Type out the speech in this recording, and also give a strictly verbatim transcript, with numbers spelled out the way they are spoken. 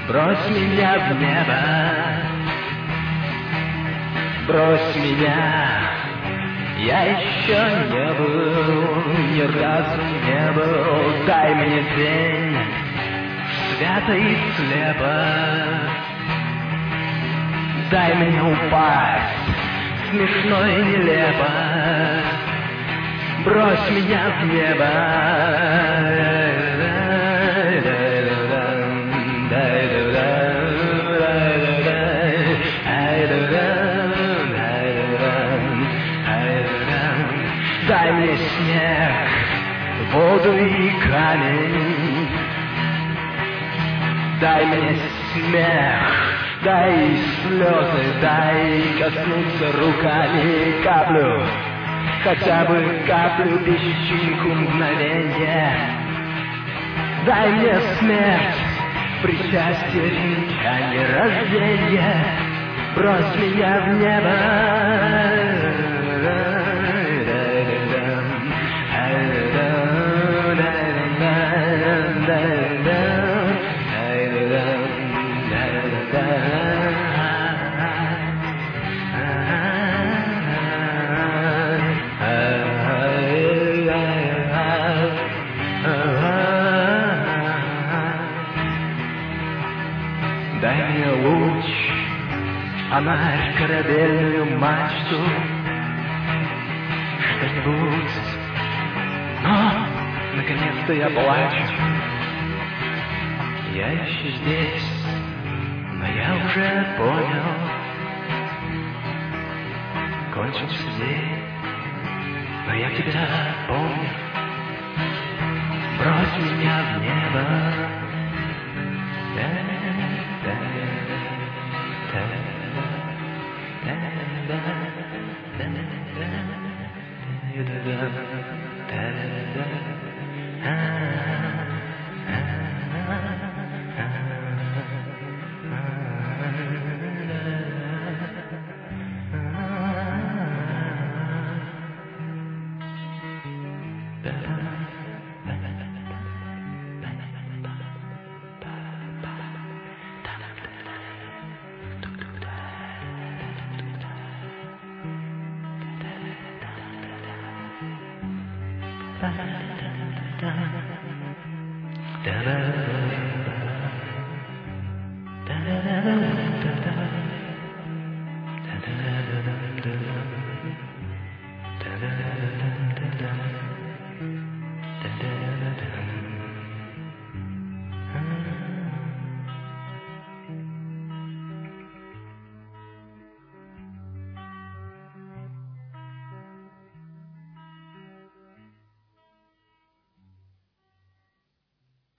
Брось меня в небо, брось меня. Я еще не был, ни разу не был. Дай мне день, свято и слепо. Дай мне упасть, смешно и нелепо. Брось меня в небо. Дай мне снег, воду и камень. Дай мне смех, дай слезы, дай коснуться руками каплю, хотя бы каплю, песчинку мгновенья. Дай мне смерть, причастие, венчание, рождение. Брось меня в небо. Дай мне луч, фонарь, корабельную мачту, что-нибудь. Но, наконец-то я плачу. Я еще здесь, но я уже понял. Кончился день, но я тебя помню. Брось меня в небо. Da da da da da.